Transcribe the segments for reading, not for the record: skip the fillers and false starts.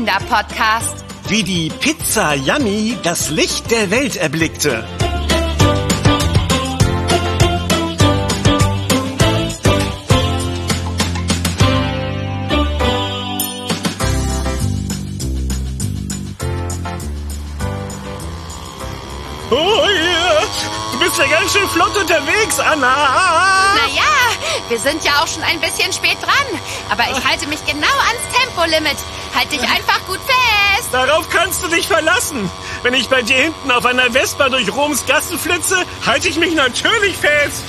Kinderpodcast. Wie die Pizza Yummy das Licht der Welt erblickte. Oh ja, du bist ja ganz schön flott unterwegs, Anna. Naja, wir sind ja auch schon ein bisschen spät dran. Aber ich halte mich genau ans Tempolimit. Halt dich einfach gut fest. Darauf kannst du dich verlassen. Wenn ich bei dir hinten auf einer Vespa durch Roms Gassen flitze, halte ich mich natürlich fest.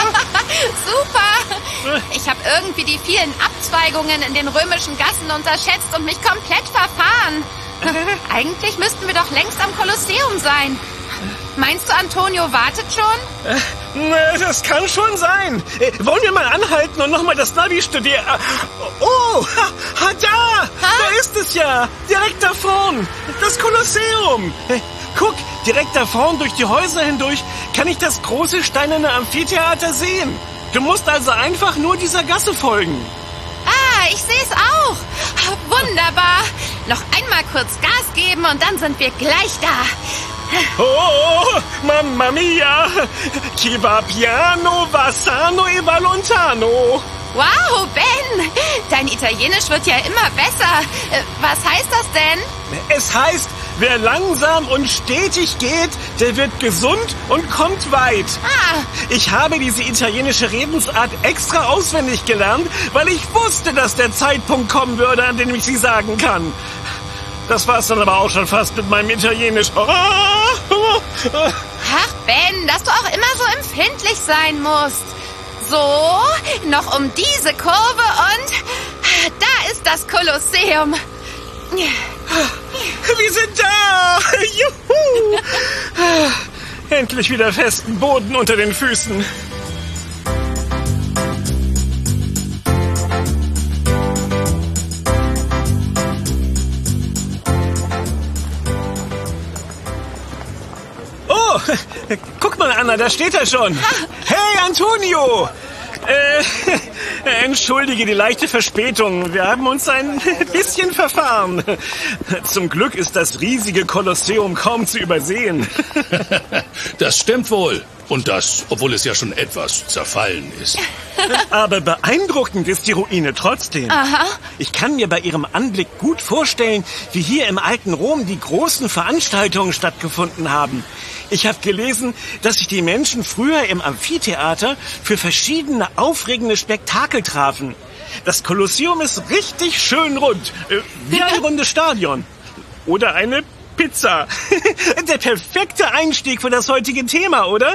Super. Ich habe irgendwie die vielen Abzweigungen in den römischen Gassen unterschätzt und mich komplett verfahren. Eigentlich müssten wir doch längst am Kolosseum sein. Meinst du, Antonio wartet schon? Das kann schon sein. Wollen wir mal anhalten und nochmal das Navi studieren? Oh, da! Da ist es ja! Direkt da vorn! Das Kolosseum! Guck, direkt da vorn durch die Häuser hindurch kann ich das große steinerne Amphitheater sehen. Du musst also einfach nur dieser Gasse folgen. Ah, ich sehe es auch. Wunderbar. Noch einmal kurz Gas geben und dann sind wir gleich da. Oh, mamma mia! Chi va piano, va sano e va lontano. Wow, Ben! Dein Italienisch wird ja immer besser. Was heißt das denn? Es heißt, wer langsam und stetig geht, der wird gesund und kommt weit. Ah. Ich habe diese italienische Redensart extra auswendig gelernt, weil ich wusste, dass der Zeitpunkt kommen würde, an dem ich sie sagen kann. Das war's dann aber auch schon fast mit meinem Italienisch. Ach, Ben, dass du auch immer so empfindlich sein musst. So, noch um diese Kurve und da ist das Kolosseum. Wir sind da! Juhu! Endlich wieder festen Boden unter den Füßen. Oh, guck mal, Anna, da steht er schon. Hey, Antonio! Entschuldige die leichte Verspätung. Wir haben uns ein bisschen verfahren. Zum Glück ist das riesige Kolosseum kaum zu übersehen. Das stimmt wohl. Und das, obwohl es ja schon etwas zerfallen ist. Aber beeindruckend ist die Ruine trotzdem. Aha. Ich kann mir bei ihrem Anblick gut vorstellen, wie hier im alten Rom die großen Veranstaltungen stattgefunden haben. Ich habe gelesen, dass sich die Menschen früher im Amphitheater für verschiedene aufregende Spektakel trafen. Das Kolosseum ist richtig schön rund, wie ein rundes Stadion. Oder eine Pizza. Der perfekte Einstieg für das heutige Thema, oder?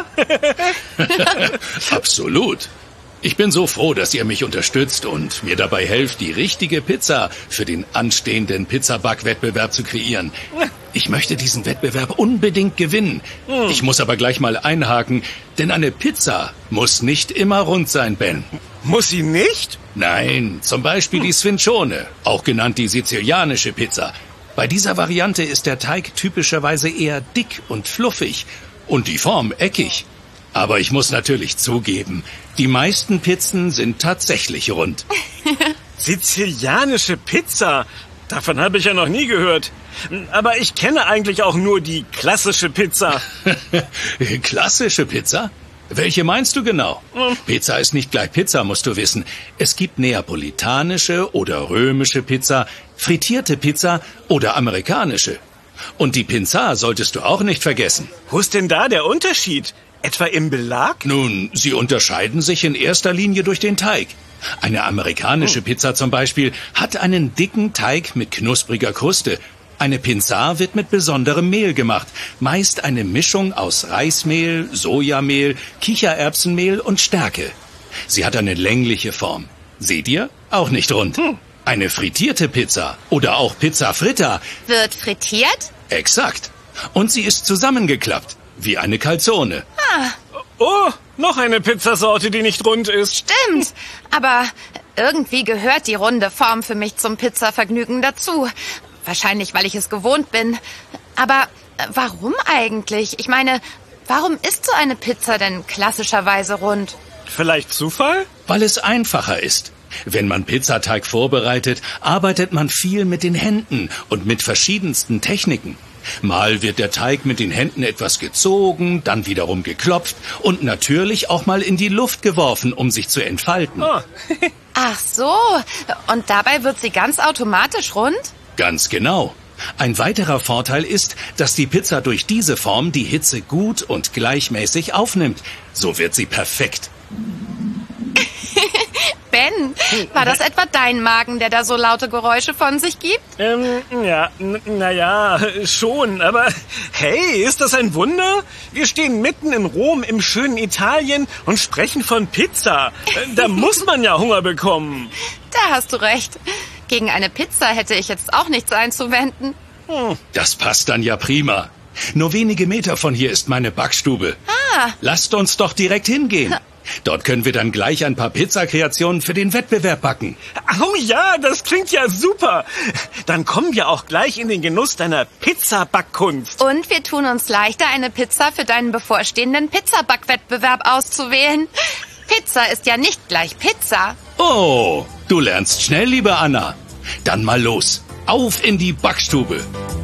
Absolut. Ich bin so froh, dass ihr mich unterstützt und mir dabei helft, die richtige Pizza für den anstehenden Pizzaback-Wettbewerb zu kreieren. Ich möchte diesen Wettbewerb unbedingt gewinnen. Ich muss aber gleich mal einhaken, denn eine Pizza muss nicht immer rund sein, Ben. Muss sie nicht? Nein, zum Beispiel die Sfincione, auch genannt die sizilianische Pizza. Bei dieser Variante ist der Teig typischerweise eher dick und fluffig und die Form eckig. Aber ich muss natürlich zugeben, die meisten Pizzen sind tatsächlich rund. Sizilianische Pizza? Davon habe ich ja noch nie gehört. Aber ich kenne eigentlich auch nur die klassische Pizza. Klassische Pizza? Welche meinst du genau? Pizza ist nicht gleich Pizza, musst du wissen. Es gibt neapolitanische oder römische Pizza, frittierte Pizza oder amerikanische. Und die Pinza solltest du auch nicht vergessen. Wo ist denn da der Unterschied? Etwa im Belag? Nun, sie unterscheiden sich in erster Linie durch den Teig. Eine amerikanische Pizza zum Beispiel hat einen dicken Teig mit knuspriger Kruste. Eine Pinza wird mit besonderem Mehl gemacht, meist eine Mischung aus Reismehl, Sojamehl, Kichererbsenmehl und Stärke. Sie hat eine längliche Form. Seht ihr? Auch nicht rund. Eine frittierte Pizza oder auch Pizza Fritta. Wird frittiert? Exakt. Und sie ist zusammengeklappt, wie eine Calzone. Oh, noch eine Pizzasorte, die nicht rund ist. Stimmt. Aber irgendwie gehört die runde Form für mich zum Pizzavergnügen dazu. Wahrscheinlich, weil ich es gewohnt bin. Aber warum eigentlich? Ich meine, warum ist so eine Pizza denn klassischerweise rund? Vielleicht Zufall? Weil es einfacher ist. Wenn man Pizzateig vorbereitet, arbeitet man viel mit den Händen und mit verschiedensten Techniken. Mal wird der Teig mit den Händen etwas gezogen, dann wiederum geklopft und natürlich auch mal in die Luft geworfen, um sich zu entfalten. Oh. Ach so, und dabei wird sie ganz automatisch rund? Ganz genau. Ein weiterer Vorteil ist, dass die Pizza durch diese Form die Hitze gut und gleichmäßig aufnimmt. So wird sie perfekt. Ben, war das etwa dein Magen, der da so laute Geräusche von sich gibt? Ja, naja, schon, aber hey, ist das ein Wunder? Wir stehen mitten in Rom im schönen Italien und sprechen von Pizza. Da muss man ja Hunger bekommen. Da hast du recht. Gegen eine Pizza hätte ich jetzt auch nichts einzuwenden. Das passt dann ja prima. Nur wenige Meter von hier ist meine Backstube. Lasst uns doch direkt hingehen. Dort können wir dann gleich ein paar Pizzakreationen für den Wettbewerb backen. Oh ja, das klingt ja super. Dann kommen wir auch gleich in den Genuss deiner Pizzabackkunst. Und wir tun uns leichter, eine Pizza für deinen bevorstehenden Pizzabackwettbewerb auszuwählen. Pizza ist ja nicht gleich Pizza. Oh, du lernst schnell, liebe Anna. Dann mal los. Auf in die Backstube.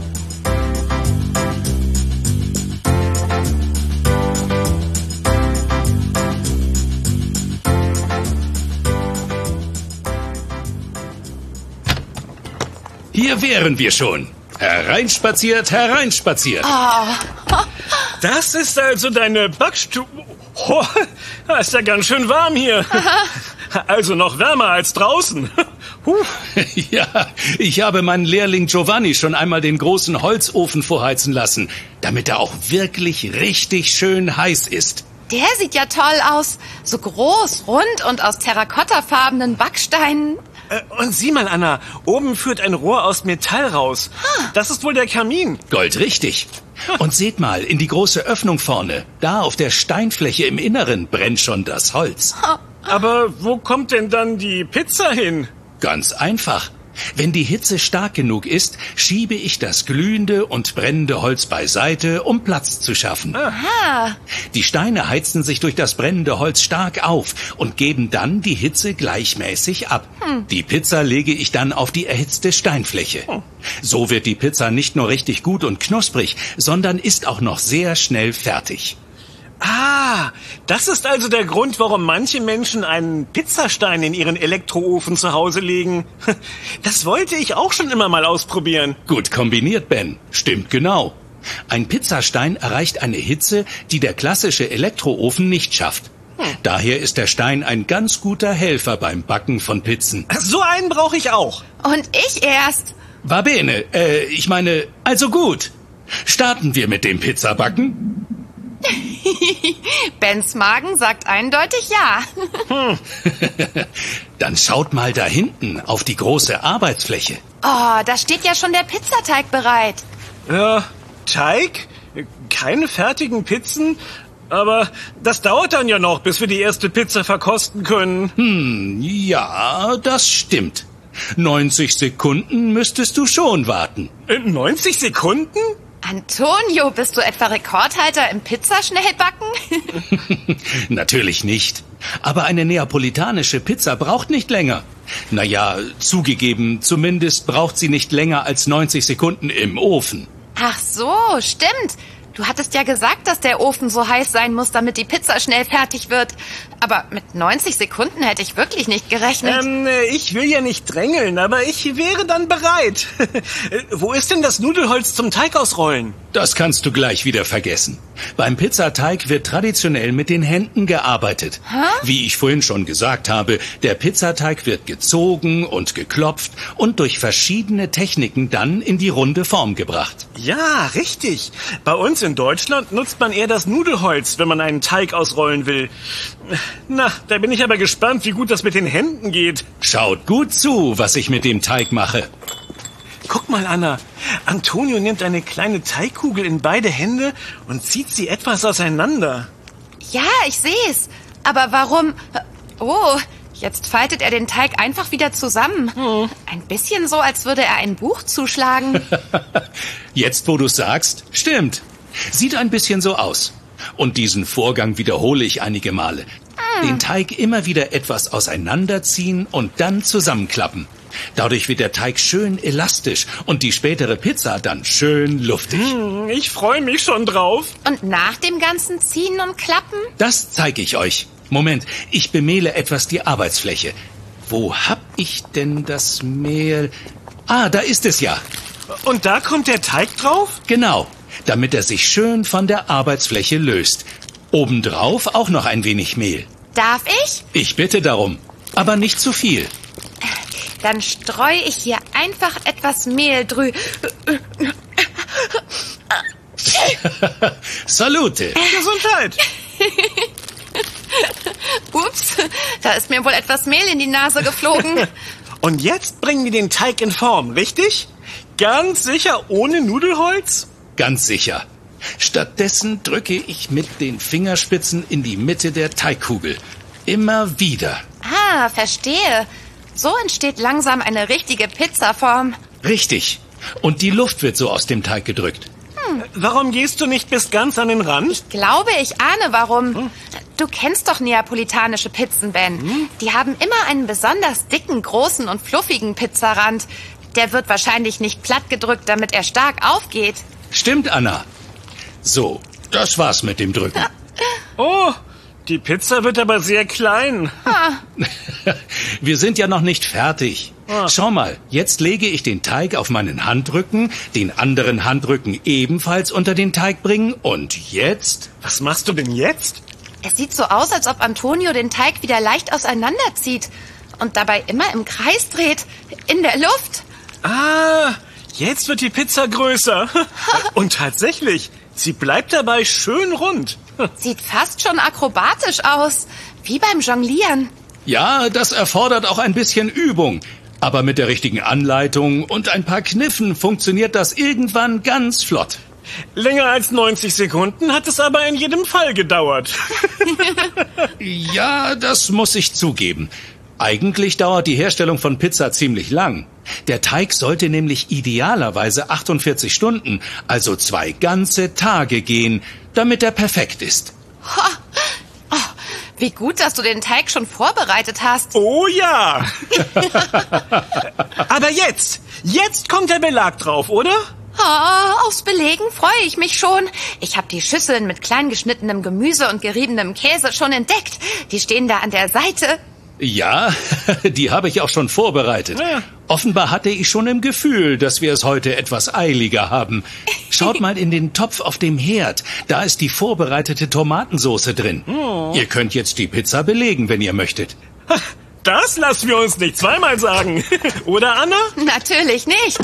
Hier wären wir schon. Hereinspaziert, hereinspaziert. Das ist also deine Backstube. Oh, das ist ja ganz schön warm hier. Also noch wärmer als draußen. Ja, ich habe meinen Lehrling Giovanni schon einmal den großen Holzofen vorheizen lassen, damit er auch wirklich richtig schön heiß ist. Der sieht ja toll aus. So groß, rund und aus terrakottafarbenen Backsteinen. Und sieh mal, Anna, oben führt ein Rohr aus Metall raus. Das ist wohl der Kamin. Goldrichtig. Und seht mal, in die große Öffnung vorne. Da auf der Steinfläche im Inneren brennt schon das Holz. Aber wo kommt denn dann die Pizza hin? Ganz einfach. Wenn die Hitze stark genug ist, schiebe ich das glühende und brennende Holz beiseite, um Platz zu schaffen. Aha. Die Steine heizen sich durch das brennende Holz stark auf und geben dann die Hitze gleichmäßig ab. Die Pizza lege ich dann auf die erhitzte Steinfläche. So wird die Pizza nicht nur richtig gut und knusprig, sondern ist auch noch sehr schnell fertig. Ah, das ist also der Grund, warum manche Menschen einen Pizzastein in ihren Elektroofen zu Hause legen. Das wollte ich auch schon immer mal ausprobieren. Gut kombiniert, Ben. Stimmt genau. Ein Pizzastein erreicht eine Hitze, die der klassische Elektroofen nicht schafft. Daher ist der Stein ein ganz guter Helfer beim Backen von Pizzen. So einen brauche ich auch. Und ich erst. Va bene, also gut. Starten wir mit dem Pizzabacken? Bens Magen sagt eindeutig ja. Dann schaut mal da hinten auf die große Arbeitsfläche. Oh, da steht ja schon der Pizzateig bereit. Ja, Teig? Keine fertigen Pizzen? Aber das dauert dann ja noch, bis wir die erste Pizza verkosten können. Ja, das stimmt. 90 Sekunden müsstest du schon warten. 90 Sekunden? Antonio, bist du etwa Rekordhalter im Pizzaschnellbacken? Natürlich nicht. Aber eine neapolitanische Pizza braucht nicht länger. Naja, zugegeben, zumindest braucht sie nicht länger als 90 Sekunden im Ofen. Ach so, stimmt. Du hattest ja gesagt, dass der Ofen so heiß sein muss, damit die Pizza schnell fertig wird. Aber mit 90 Sekunden hätte ich wirklich nicht gerechnet. Ich will ja nicht drängeln, aber ich wäre dann bereit. Wo ist denn das Nudelholz zum Teig ausrollen? Das kannst du gleich wieder vergessen. Beim Pizzateig wird traditionell mit den Händen gearbeitet. Wie ich vorhin schon gesagt habe, der Pizzateig wird gezogen und geklopft und durch verschiedene Techniken dann in die runde Form gebracht. Ja, richtig. Bei uns in Deutschland nutzt man eher das Nudelholz, wenn man einen Teig ausrollen will. Na, da bin ich aber gespannt, wie gut das mit den Händen geht. Schaut gut zu, was ich mit dem Teig mache. Guck mal, Anna. Antonio nimmt eine kleine Teigkugel in beide Hände und zieht sie etwas auseinander. Ja, ich sehe es. Aber warum? Oh, jetzt faltet er den Teig einfach wieder zusammen. Ein bisschen so, als würde er ein Buch zuschlagen. Jetzt, wo du es sagst, stimmt. Sieht ein bisschen so aus. Und diesen Vorgang wiederhole ich einige Male. Den Teig immer wieder etwas auseinanderziehen und dann zusammenklappen. Dadurch wird der Teig schön elastisch und die spätere Pizza dann schön luftig. Ich freue mich schon drauf. Und nach dem ganzen Ziehen und Klappen? Das zeige ich euch. Moment, ich bemehle etwas die Arbeitsfläche. Wo hab ich denn das Mehl? Ah, da ist es ja. Und da kommt der Teig drauf? Genau, damit er sich schön von der Arbeitsfläche löst. Obendrauf auch noch ein wenig Mehl. Darf ich? Ich bitte darum, aber nicht zu viel. Dann streue ich hier einfach etwas Mehl Salute! Gesundheit! Ups, da ist mir wohl etwas Mehl in die Nase geflogen. Und jetzt bringen wir den Teig in Form, richtig? Ganz sicher ohne Nudelholz? Ganz sicher. Stattdessen drücke ich mit den Fingerspitzen in die Mitte der Teigkugel. Immer wieder. Ah, verstehe. So entsteht langsam eine richtige Pizzaform. Richtig. Und die Luft wird so aus dem Teig gedrückt. Warum gehst du nicht bis ganz an den Rand? Ich glaube, ich ahne warum. Du kennst doch neapolitanische Pizzen, Ben. Die haben immer einen besonders dicken, großen und fluffigen Pizzarand. Der wird wahrscheinlich nicht platt gedrückt, damit er stark aufgeht. Stimmt, Anna. So, das war's mit dem Drücken. Oh, die Pizza wird aber sehr klein. Wir sind ja noch nicht fertig. Schau mal, jetzt lege ich den Teig auf meinen Handrücken, den anderen Handrücken ebenfalls unter den Teig bringen und jetzt... Was machst du denn jetzt? Es sieht so aus, als ob Antonio den Teig wieder leicht auseinanderzieht und dabei immer im Kreis dreht, in der Luft. Ah, jetzt wird die Pizza größer. Und tatsächlich, sie bleibt dabei schön rund. Sieht fast schon akrobatisch aus, wie beim Jonglieren. Ja, das erfordert auch ein bisschen Übung. Aber mit der richtigen Anleitung und ein paar Kniffen funktioniert das irgendwann ganz flott. Länger als 90 Sekunden hat es aber in jedem Fall gedauert. Ja, das muss ich zugeben. Eigentlich dauert die Herstellung von Pizza ziemlich lang. Der Teig sollte nämlich idealerweise 48 Stunden, also 2 ganze Tage gehen, damit er perfekt ist. Oh, wie gut, dass du den Teig schon vorbereitet hast. Oh ja! Aber jetzt kommt der Belag drauf, oder? Oh, aufs Belegen freue ich mich schon. Ich habe die Schüsseln mit klein geschnittenem Gemüse und geriebenem Käse schon entdeckt. Die stehen da an der Seite. Ja, die habe ich auch schon vorbereitet. Ja. Offenbar hatte ich schon im Gefühl, dass wir es heute etwas eiliger haben. Schaut mal in den Topf auf dem Herd. Da ist die vorbereitete Tomatensoße drin. Ihr könnt jetzt die Pizza belegen, wenn ihr möchtet. Das lassen wir uns nicht zweimal sagen. Oder, Anna? Natürlich nicht.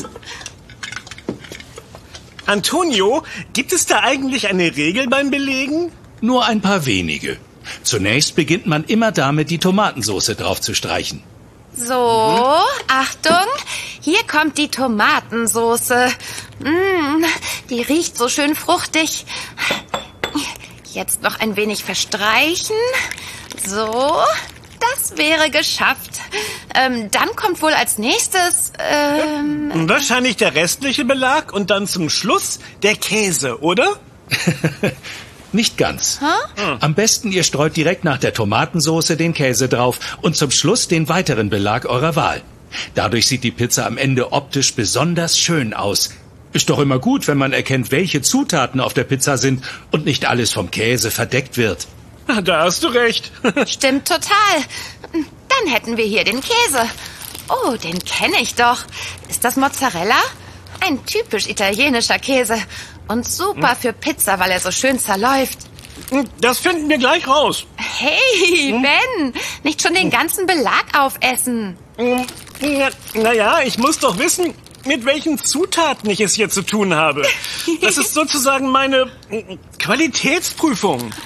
Antonio, gibt es da eigentlich eine Regel beim Belegen? Nur ein paar wenige. Zunächst beginnt man immer damit, die Tomatensoße drauf zu streichen. So, Achtung, hier kommt die Tomatensoße. Die riecht so schön fruchtig. Jetzt noch ein wenig verstreichen. So, das wäre geschafft. Dann kommt wohl als nächstes... Wahrscheinlich der restliche Belag und dann zum Schluss der Käse, oder? Nicht ganz. Am besten ihr streut direkt nach der Tomatensoße den Käse drauf und zum Schluss den weiteren Belag eurer Wahl. Dadurch sieht die Pizza am Ende optisch besonders schön aus. Ist doch immer gut, wenn man erkennt, welche Zutaten auf der Pizza sind und nicht alles vom Käse verdeckt wird. Da hast du recht. Stimmt total. Dann hätten wir hier den Käse. Oh, den kenne ich doch. Ist das Mozzarella? Ein typisch italienischer Käse. Und super für Pizza, weil er so schön zerläuft. Das finden wir gleich raus. Hey, Ben, nicht schon den ganzen Belag aufessen. Naja, ich muss doch wissen, mit welchen Zutaten ich es hier zu tun habe. Das ist sozusagen meine Qualitätsprüfung.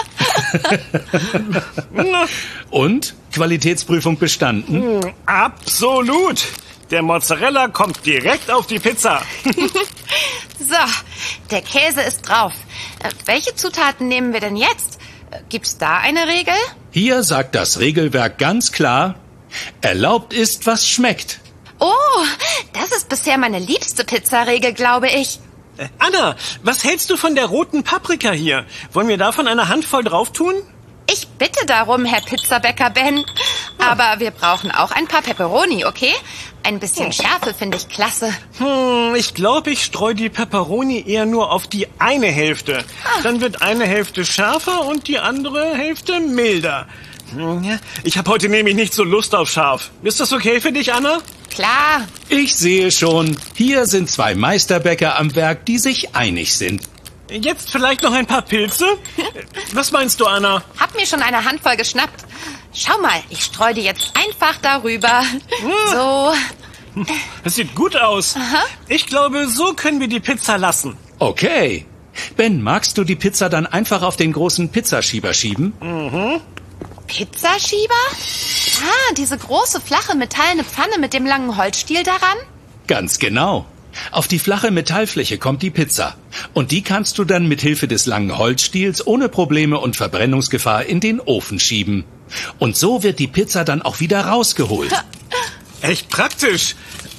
Und? Qualitätsprüfung bestanden? Absolut. Der Mozzarella kommt direkt auf die Pizza. So, der Käse ist drauf. Welche Zutaten nehmen wir denn jetzt? Gibt's da eine Regel? Hier sagt das Regelwerk ganz klar, erlaubt ist, was schmeckt. Oh, das ist bisher meine liebste Pizzaregel, glaube ich. Anna, was hältst du von der roten Paprika hier? Wollen wir davon eine Handvoll drauf tun? Ich bitte darum, Herr Pizzabäcker Ben. Aber wir brauchen auch ein paar Pepperoni, okay? Ein bisschen Schärfe finde ich klasse. Ich glaube, ich streue die Pepperoni eher nur auf die eine Hälfte. Dann wird eine Hälfte schärfer und die andere Hälfte milder. Ich habe heute nämlich nicht so Lust auf scharf. Ist das okay für dich, Anna? Klar. Ich sehe schon, hier sind 2 Meisterbäcker am Werk, die sich einig sind. Jetzt vielleicht noch ein paar Pilze? Was meinst du, Anna? Hab mir schon eine Handvoll geschnappt. Schau mal, ich streue die jetzt einfach darüber. So. Das sieht gut aus. Ich glaube, so können wir die Pizza lassen. Okay. Ben, magst du die Pizza dann einfach auf den großen Pizzaschieber schieben? Pizzaschieber? Diese große, flache, metallene Pfanne mit dem langen Holzstiel daran? Ganz genau. Auf die flache Metallfläche kommt die Pizza. Und die kannst du dann mit Hilfe des langen Holzstiels ohne Probleme und Verbrennungsgefahr in den Ofen schieben. Und so wird die Pizza dann auch wieder rausgeholt. Echt praktisch.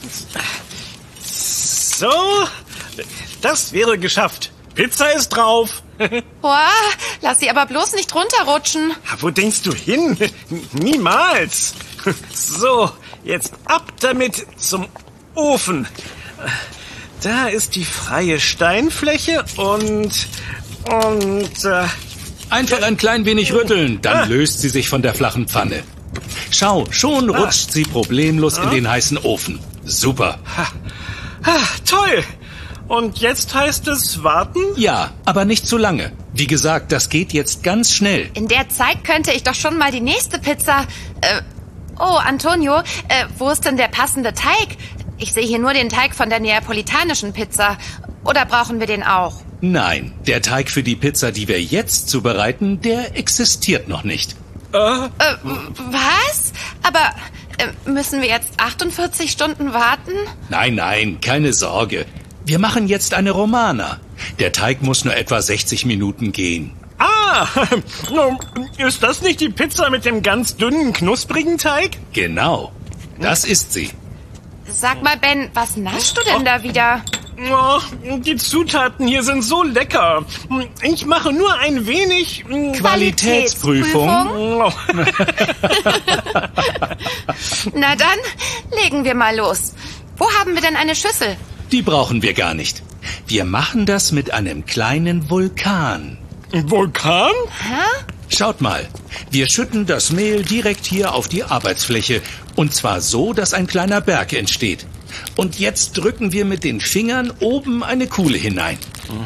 So, das wäre geschafft. Pizza ist drauf. Boah, lass sie aber bloß nicht runterrutschen. Wo denkst du hin? Niemals. So, jetzt ab damit zum Ofen. Da ist die freie Steinfläche und Einfach ein klein wenig rütteln, dann löst sie sich von der flachen Pfanne. Schau, schon rutscht sie problemlos in den heißen Ofen. Super. Toll. Und jetzt heißt es warten? Ja, aber nicht zu lange. Wie gesagt, das geht jetzt ganz schnell. In der Zeit könnte ich doch schon mal die nächste Pizza... Oh, Antonio, wo ist denn der passende Teig? Ich sehe hier nur den Teig von der neapolitanischen Pizza. Oder brauchen wir den auch? Nein, der Teig für die Pizza, die wir jetzt zubereiten, der existiert noch nicht. Was? Aber müssen wir jetzt 48 Stunden warten? Nein, keine Sorge. Wir machen jetzt eine Romana. Der Teig muss nur etwa 60 Minuten gehen. Ist das nicht die Pizza mit dem ganz dünnen, knusprigen Teig? Genau, das ist sie. Sag mal, Ben, was naschst du denn da wieder? Oh, die Zutaten hier sind so lecker. Ich mache nur ein wenig... Qualitätsprüfung. Na dann, legen wir mal los. Wo haben wir denn eine Schüssel? Die brauchen wir gar nicht. Wir machen das mit einem kleinen Vulkan. Vulkan? Schaut mal, wir schütten das Mehl direkt hier auf die Arbeitsfläche. Und zwar so, dass ein kleiner Berg entsteht. Und jetzt drücken wir mit den Fingern oben eine Kuhle hinein.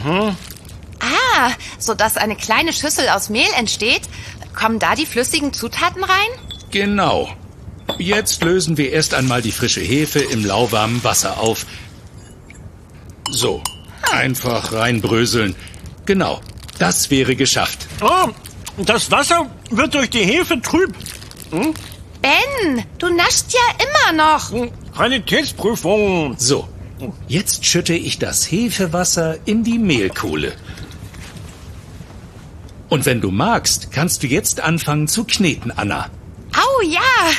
Sodass eine kleine Schüssel aus Mehl entsteht. Kommen da die flüssigen Zutaten rein? Genau. Jetzt lösen wir erst einmal die frische Hefe im lauwarmen Wasser auf. So, einfach reinbröseln. Genau, das wäre geschafft. Oh, das Wasser wird durch die Hefe trüb. Ben, du naschst ja immer noch. Qualitätsprüfung. So, jetzt schütte ich das Hefewasser in die Mehlkuhle. Und wenn du magst, kannst du jetzt anfangen zu kneten, Anna. Au ja.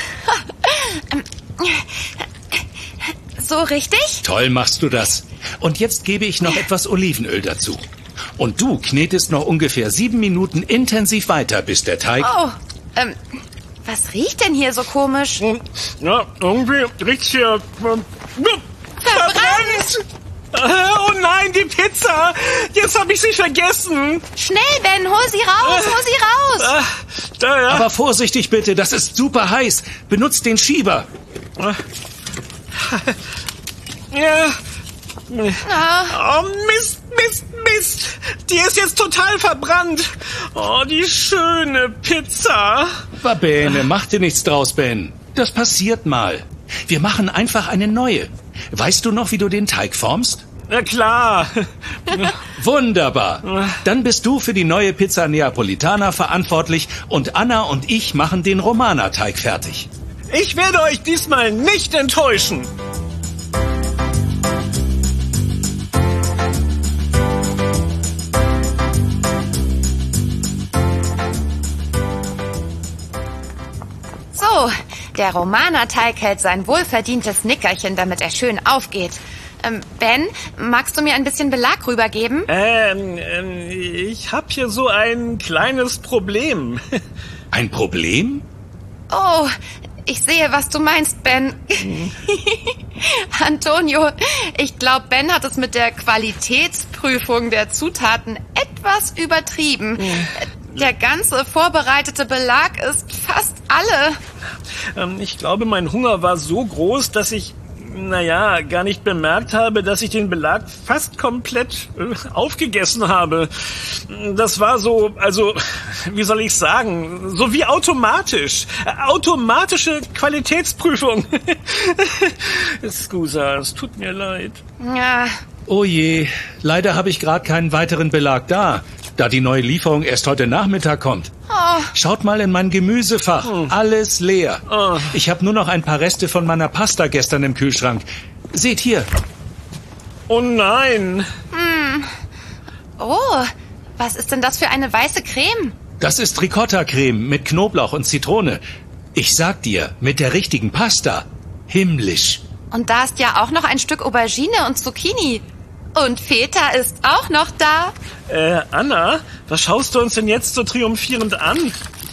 So richtig? Toll machst du das. Und jetzt gebe ich noch etwas Olivenöl dazu. Und du knetest noch ungefähr 7 Minuten intensiv weiter, bis der Teig... Was riecht denn hier so komisch? Ja, irgendwie riecht's hier... verbrannt! Oh nein, die Pizza! Jetzt habe ich sie vergessen! Schnell, Ben, hol sie raus, Da, ja. Aber vorsichtig bitte, das ist super heiß. Benutzt den Schieber. Ja. Oh, Mist. Die ist jetzt total verbrannt. Oh, die schöne Pizza. Va bene, mach dir nichts draus, Ben. Das passiert mal. Wir machen einfach eine neue. Weißt du noch, wie du den Teig formst? Na klar. Wunderbar. Dann bist du für die neue Pizza Neapolitana verantwortlich und Anna und ich machen den Romana-Teig fertig. Ich werde euch diesmal nicht enttäuschen. So, der Romana-Teig hält sein wohlverdientes Nickerchen, damit er schön aufgeht. Ben, magst du mir ein bisschen Belag rübergeben? Ich habe hier so ein kleines Problem. Ein Problem? Oh, ich sehe, was du meinst, Ben. Antonio, ich glaube, Ben hat es mit der Qualitätsprüfung der Zutaten etwas übertrieben. Der ganze vorbereitete Belag ist fast alle. Ich glaube, mein Hunger war so groß, dass ich, gar nicht bemerkt habe, dass ich den Belag fast komplett aufgegessen habe. Das war so, wie soll ich sagen, so wie automatisch. Automatische Qualitätsprüfung. Scusa, es tut mir leid. Ja. Oh je, leider habe ich gerade keinen weiteren Belag da die neue Lieferung erst heute Nachmittag kommt. Oh. Schaut mal in mein Gemüsefach, alles leer. Ich habe nur noch ein paar Reste von meiner Pasta gestern im Kühlschrank. Seht hier. Oh nein. Oh, was ist denn das für eine weiße Creme? Das ist Ricotta-Creme mit Knoblauch und Zitrone. Ich sag dir, mit der richtigen Pasta, himmlisch. Und da ist ja auch noch ein Stück Aubergine und Zucchini. Und Feta ist auch noch da. Anna, was schaust du uns denn jetzt so triumphierend an?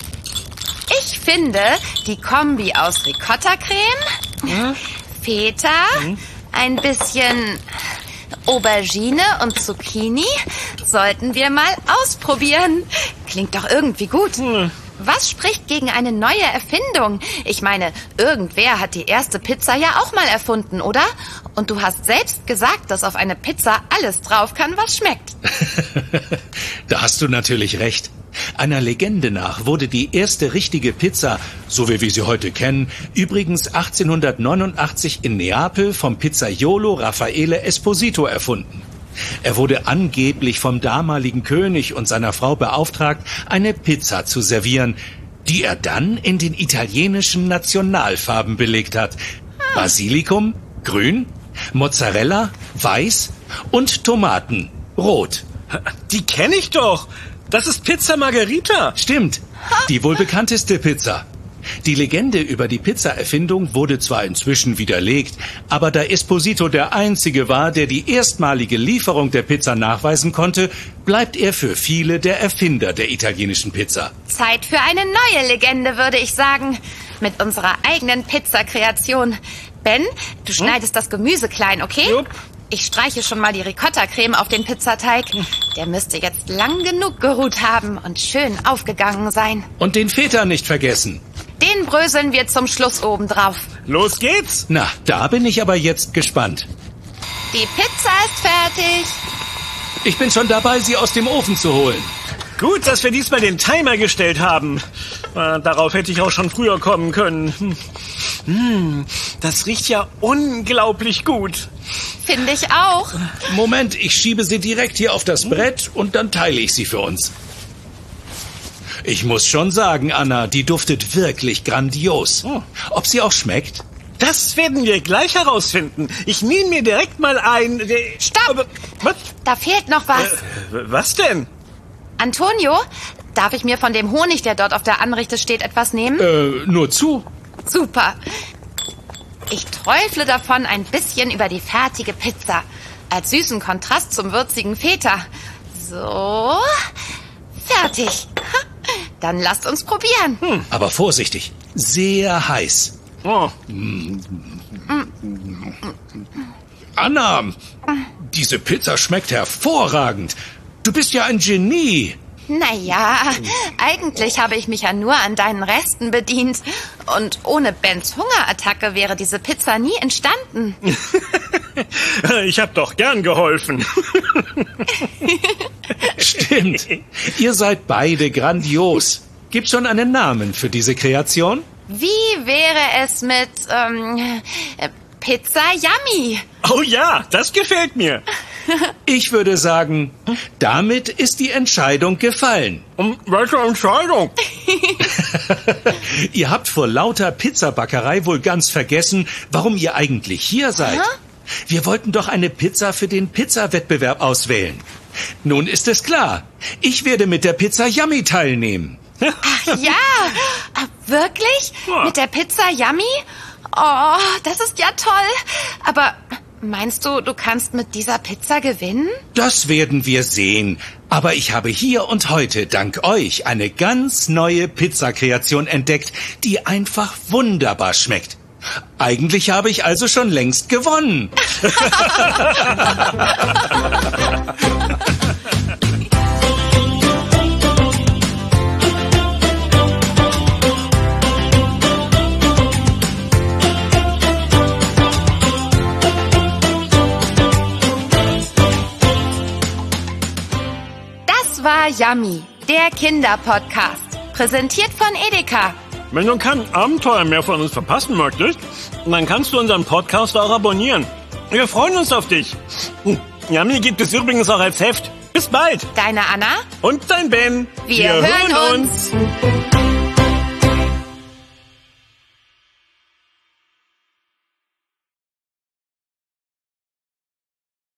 Ich finde, die Kombi aus Ricotta-Creme, Feta, ein bisschen Aubergine und Zucchini sollten wir mal ausprobieren. Klingt doch irgendwie gut. Was spricht gegen eine neue Erfindung? Ich meine, irgendwer hat die erste Pizza ja auch mal erfunden, oder? Und du hast selbst gesagt, dass auf eine Pizza alles drauf kann, was schmeckt. Da hast du natürlich recht. Einer Legende nach wurde die erste richtige Pizza, so wie wir sie heute kennen, übrigens 1889 in Neapel vom Pizzaiolo Raffaele Esposito erfunden. Er wurde angeblich vom damaligen König und seiner Frau beauftragt, eine Pizza zu servieren, die er dann in den italienischen Nationalfarben belegt hat. Basilikum, grün, Mozzarella, weiß und Tomaten, rot. Die kenne ich doch. Das ist Pizza Margherita. Stimmt, die wohl bekannteste Pizza. Die Legende über die Pizza-Erfindung wurde zwar inzwischen widerlegt, aber da Esposito der Einzige war, der die erstmalige Lieferung der Pizza nachweisen konnte, bleibt er für viele der Erfinder der italienischen Pizza. Zeit für eine neue Legende, würde ich sagen. Mit unserer eigenen Pizzakreation. Ben, du schneidest das Gemüse klein, okay? Jupp. Ich streiche schon mal die Ricotta-Creme auf den Pizzateig. Der müsste jetzt lang genug geruht haben und schön aufgegangen sein. Und den Feta nicht vergessen. Den bröseln wir zum Schluss oben drauf. Los geht's. Na, da bin ich aber jetzt gespannt. Die Pizza ist fertig. Ich bin schon dabei, sie aus dem Ofen zu holen. Gut, dass wir diesmal den Timer gestellt haben. Darauf hätte ich auch schon früher kommen können. Das riecht ja unglaublich gut. Finde ich auch. Moment, ich schiebe sie direkt hier auf das Brett und dann teile ich sie für uns. Ich muss schon sagen, Anna, die duftet wirklich grandios. Ob sie auch schmeckt? Das werden wir gleich herausfinden. Ich nehme mir direkt mal ein... Stopp! Was? Da fehlt noch was. Was denn? Antonio, darf ich mir von dem Honig, der dort auf der Anrichte steht, etwas nehmen? Nur zu. Super. Ich träufle davon ein bisschen über die fertige Pizza. Als süßen Kontrast zum würzigen Feta. So. Fertig. Dann lasst uns probieren. Aber vorsichtig. Sehr heiß. Oh. Anna, diese Pizza schmeckt hervorragend. Du bist ja ein Genie. Naja, eigentlich habe ich mich ja nur an deinen Resten bedient. Und ohne Bens Hungerattacke wäre diese Pizza nie entstanden. Ich habe doch gern geholfen. Stimmt. Ihr seid beide grandios. Gibt schon einen Namen für diese Kreation? Wie wäre es mit Pizza Yummy? Oh ja, das gefällt mir. Ich würde sagen, damit ist die Entscheidung gefallen. Welche Entscheidung? Ihr habt vor lauter Pizzabackerei wohl ganz vergessen, warum ihr eigentlich hier seid. Wir wollten doch eine Pizza für den Pizza-Wettbewerb auswählen. Nun ist es klar. Ich werde mit der Pizza Yummy teilnehmen. Ach ja, wirklich? Ja. Mit der Pizza Yummy? Oh, das ist ja toll. Aber Meinst du, du kannst mit dieser Pizza gewinnen? Das werden wir sehen. Aber ich habe hier und heute dank euch eine ganz neue Pizzakreation entdeckt, die einfach wunderbar schmeckt. Eigentlich habe ich also schon längst gewonnen. Das war Yummy, der Kinderpodcast. Präsentiert von Edeka. Wenn du kein Abenteuer mehr von uns verpassen möchtest, dann kannst du unseren Podcast auch abonnieren. Wir freuen uns auf dich. Yummy gibt es übrigens auch als Heft. Bis bald. Deine Anna und dein Ben. Wir hören uns.